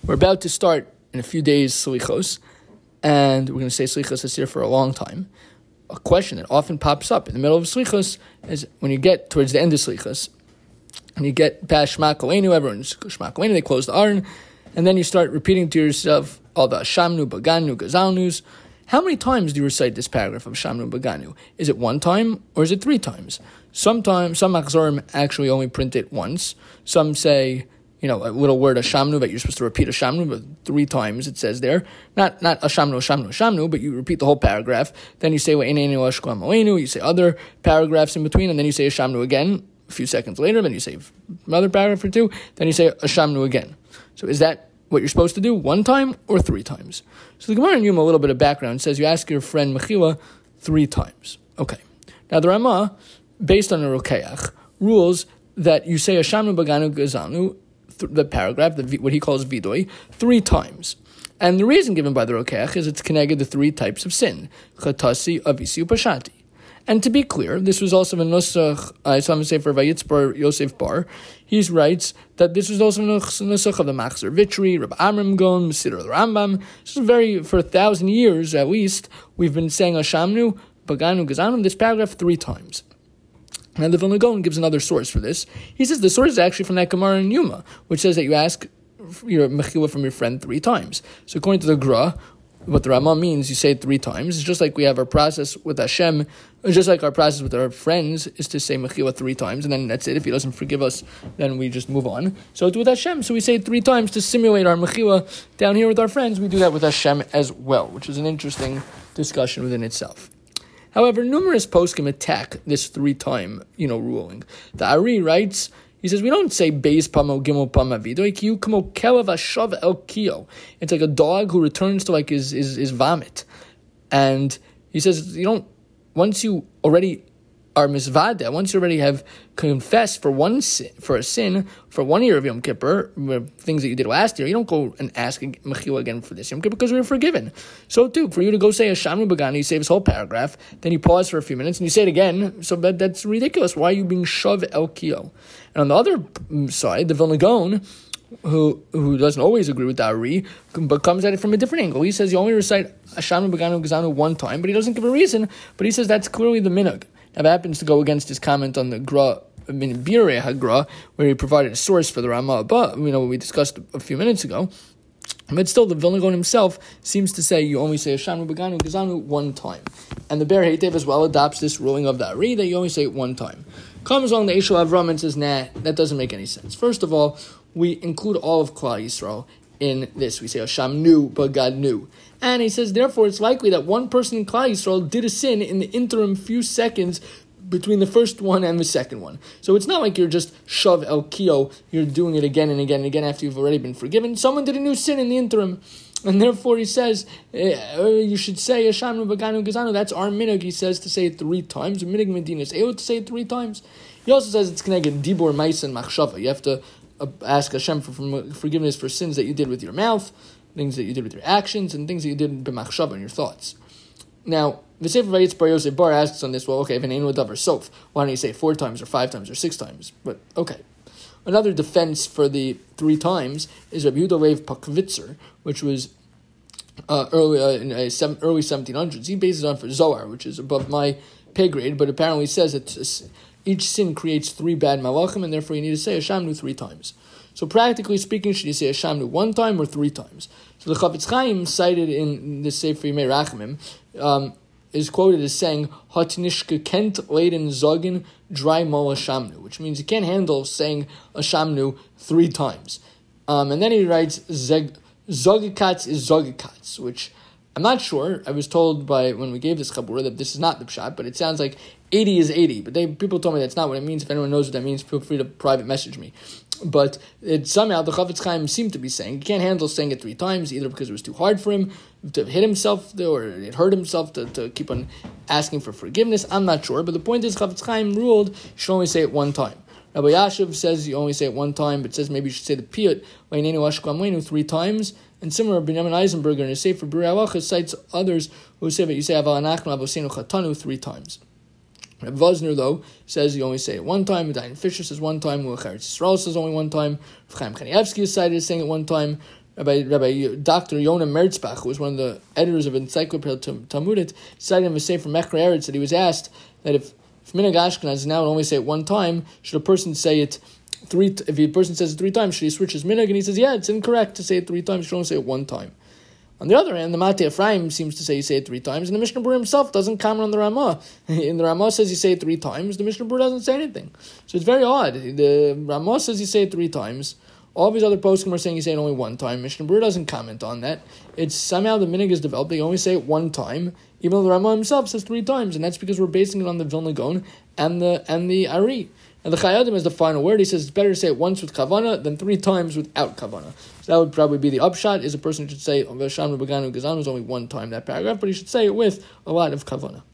We're about to start in a few days Slichos, and we're going to say Slichos Asir for a long time. A question that often pops up in the middle of Slichos is when you get towards the end of Slichos, and you get past Shema Koleinu, everyone's Shema Koleinu, they close the Aron, and then you start repeating to yourself all the Shamnu, Baganu, Gazalnus. How many times do you recite this paragraph of Shamnu, Baganu? Is it one time or is it three times? Sometimes, some Machzorim actually only print it once. Some say, a little word Ashamnu, that you're supposed to repeat Ashamnu, but three times it says there. Not Ashamnu, but you repeat the whole paragraph. Then you say, you say other paragraphs in between, and then you say Ashamnu again a few seconds later, then you say another paragraph or two, then you say Ashamnu again. So is that what you're supposed to do, one time or three times? So the Gemara in Yuma, a little bit of background, says you ask your friend Mechila three times. Okay. Now the Ramah, based on the Rokeach, rules that you say Ashamnu, Baganu, Gazanu, the paragraph, what he calls vidoi, three times. And the reason given by the Rokeach is it's connected to three types of sin: Chatasi, Avisi, Upashati. And to be clear, this was also a nusach, some say for Vayitzbar Yosef Bar, he writes that this was also a nusach of the Machzor Vitri, Rabbi Amram Gon, Siddur the Rambam. This is for 1,000 years at least, we've been saying Ashamnu, Baganu, Gazanu, this paragraph three times. Now the Vilna Gaon gives another source for this. He says the source is actually from that Gemara in Yuma, which says that you ask your mechila from your friend three times. So according to the Gra, what the Ramah means, you say it three times. It's just like we have our process with Hashem, just like our process with our friends is to say mechila three times, and then that's it. If he doesn't forgive us, then we just move on. So it's with Hashem, so we say it three times to simulate our mechila down here with our friends. We do that with Hashem as well, which is an interesting discussion within itself. However, numerous poskim attack this three-time, ruling. The Ari writes, he says, we don't say beis pamo gimel pama vidoy kiyu kamo kelav ashav el kio. It's like a dog who returns to his vomit. And he says, once you already are misvada, once you already have confessed for a sin for 1 year of Yom Kippur, things that you did last year, you don't go and ask Mechila again for this Yom Kippur because we were forgiven. So too, for you to go say Hashamnu Bagani, you say this whole paragraph, then you pause for a few minutes and you say it again, so that's ridiculous. Why are you being Shav El Kio? And on the other side, the Vilna Gaon, who doesn't always agree with Ari, but comes at it from a different angle. He says you only recite Hashamnu Baganu Gazanu one time, but he doesn't give a reason, but he says that's clearly the minhag. Now, that happens to go against his comment on the Gra, Birei HaGra, where he provided a source for the Ramah, but we discussed a few minutes ago. But still, the Vilna Gaon himself seems to say you only say Hashamnu Baganu Gazanu one time. And the Ber Heitev as well adopts this ruling of the Ari that you only say it one time. Comes along the Eshel Avram and says, nah, that doesn't make any sense. First of all, we include all of Klal Yisrael in this. We say Hashamnu Baganu. And he says, therefore, it's likely that one person in Klal Yisrael did a sin in the interim few seconds between the first one and the second one. So it's not like you're just Shav El Kio, you're doing it again and again and again after you've already been forgiven. Someone did a new sin in the interim. And therefore he says, you should say Hashamnu Baganu Gazanu. That's our minhag, he says, to say it three times. Minhag Medina is able to say it three times. He also says it's connected Dibor, Mais, and Machshava. You have to ask Hashem for forgiveness for sins that you did with your mouth, things that you did with your actions, and things that you did b'machshava in your thoughts. Now, the Sefer Vayitzbar Yosef Bar asks on this, well, okay, if an Ein Davar Sof, why don't you say it four times or five times or six times? But, okay. Another defense for the three times is Rabbi Yehuda Lev Pakvitzer, which was early 1700s. He bases it on for Zohar, which is above my pay grade, but apparently says that each sin creates three bad malachim, and therefore you need to say Hashamnu three times. So practically speaking, should you say Hashamnu one time or three times? So the Chafetz Chaim cited in the Sefer Yimei Rachamim is quoted as saying Hatnishka kent leiden zogin dry mol Hashamnu, which means you can't handle saying Hashamnu three times. And then he writes Zogikatz is Zogikatz, which I'm not sure. I was told when we gave this chabur that this is not the pshat, but it sounds like 80 is 80. But people told me that's not what it means. If anyone knows what that means, feel free to private message me. But somehow the Chafetz Chaim seemed to be saying you can't handle saying it three times, either because it was too hard for him to hit himself, or it hurt himself to keep on asking for forgiveness. I'm not sure. But the point is, Chafetz Chaim ruled you should only say it one time. Rabbi Yashiv says you only say it one time, but says maybe you should say the piyut three times. And similar, Benjamin Eisenberger in his Sefer Birei Halacha cites others who say that you say Aval Anachnu Avosenu Chatanu three times. Reb Vosner, though, says you only say it one time. Dayan Fisher says one time. Luach Eretz Yisrael says only one time. Chaim Kanievsky is cited as saying it one time. Rabbi Dr. Yonah Merzbach, who was one of the editors of Encyclopedia Talmudic, cited him as saying from Mechra Eretz that he was asked that if Minhag Ashkenaz now would only say it one time, should a person say it if a person says it 3 times, should he switch his minhag? And he says, yeah, it's incorrect to say it 3 times, you should only say it 1 time. On the other hand, the Matei Ephraim seems to say you say it 3 times, and the Mishnah Berurah himself doesn't comment on the Ramah. And the Ramah says you say it 3 times, the Mishnah Berurah doesn't say anything. So it's very odd. The Ramah says you say it 3 times, all of these other poskim are saying you say it only 1 time. Mishnah Berurah doesn't comment on that. It's somehow the minhag is developed, they only say it 1 time, even though the Ramah himself says 3 times, and that's because we're basing it on the Vilna Gaon and the Ari. And the Chayei Adam has the final word. He says it's better to say it once with kavana than 3 times without kavana. So that would probably be the upshot, is a person should say V'Sham Beganu Gazanu is only 1 time that paragraph, but he should say it with a lot of kavana.